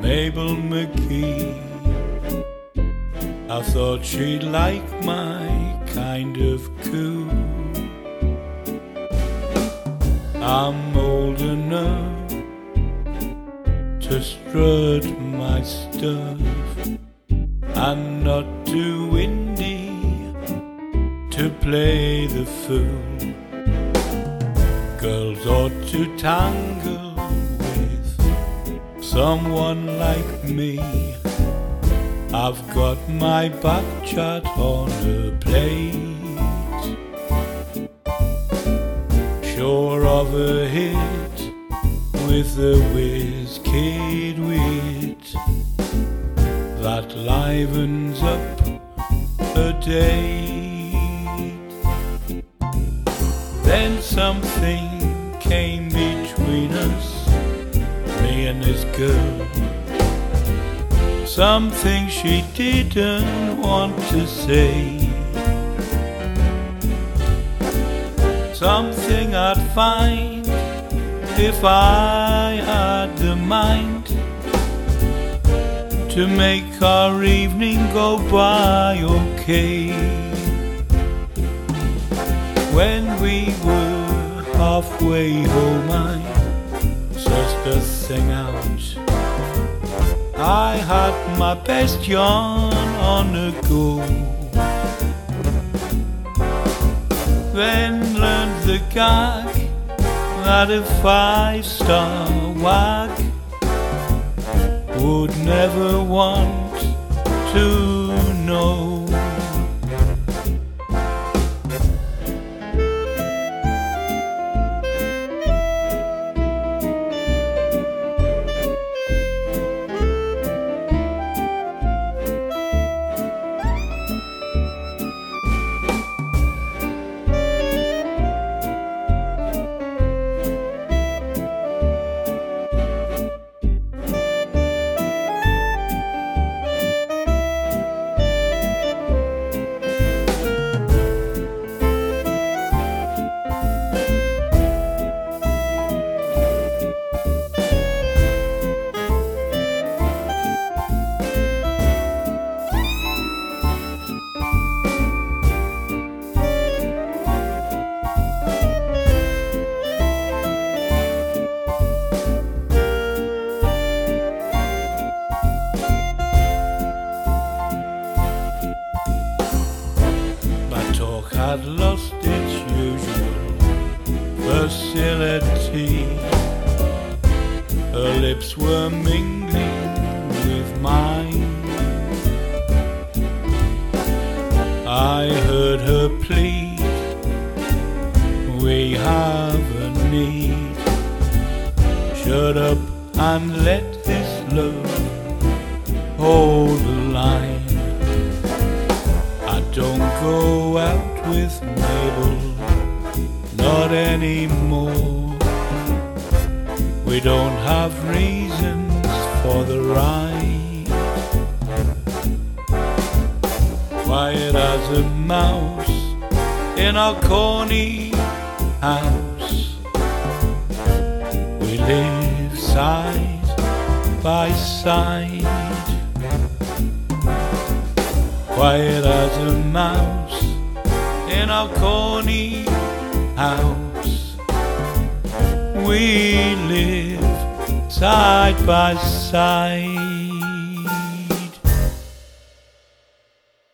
Mabel McGee. I thought she'd like my kind of cool. I'm old enough to strut my stuff and not too windy to play the fool. Girls ought to tangle with someone like me. I've got my back chat on a plate, sure of a hit with the whiz-kid wit that livens up a date. Then something came between us, me and this girl. Something she didn't want to say, something I'd find if I had the mind to make our evening go by okay. When we were halfway home, I sussed the thing out. I had my best yarn on the go, then learned the gag that a 5-star wag would never want to know. Had lost its usual facility. Her lips were mingling with mine. I heard her plead, we have a need. Shut up and let this love hold the line. I don't go out with Mabel, not anymore. We don't have reasons for the ride. Quiet as a mouse in our corny house, we live side by side. Quiet as a mouse in our corny house, we live side by side.